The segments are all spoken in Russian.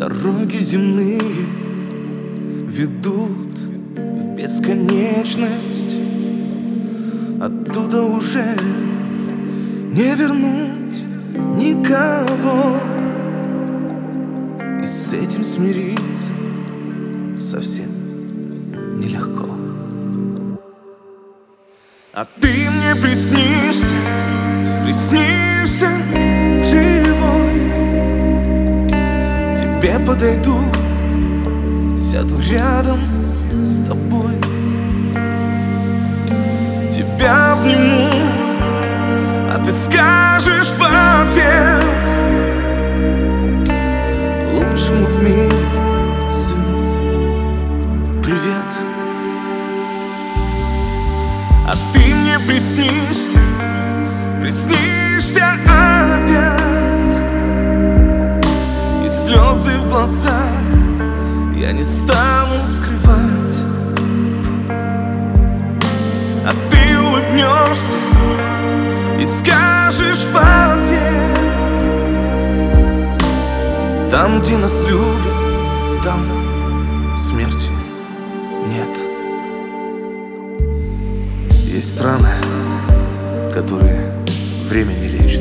Дороги земные ведут в бесконечность. Оттуда уже не вернуть никого. И с этим смириться совсем нелегко. А ты мне приснишься, приснишься живой. Тебе подойду, сяду рядом с тобой. Тебя обниму, а ты скажешь в ответ лучшему в мире сыну привет. А ты мне приснишься, приснишься опять. И слезы в глазах я не стану скрывать. А ты улыбнешься и скажешь в ответ: там, где нас любят, там смерти нет. Есть раны, которые время не лечит,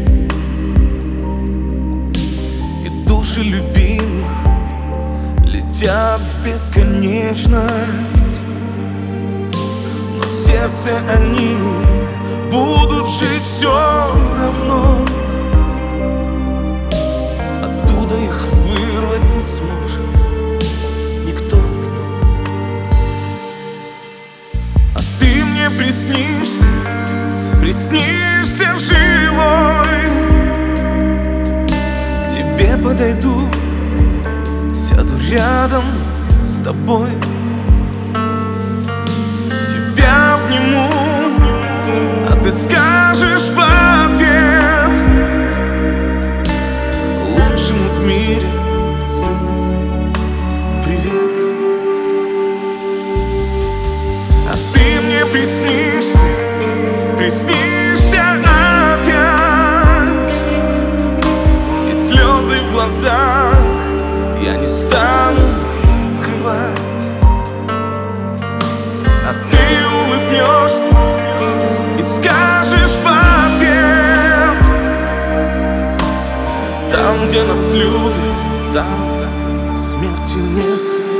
и души любимых летят в бесконечность. Но в сердце они будут жить все равно. Оттуда их вырвать не сможет никто. А ты мне приснишься, приснишься живой. К тебе подойду, сяду рядом с тобой. Тебя обниму, а ты скажешь в ответ лучшему в мире сыну привет. А ты мне приснишься, приснишься опять. И слезы в глазах я не стану скрывать. А ты улыбнешься и скажешь в ответ: там, где нас любят, там смерти нет.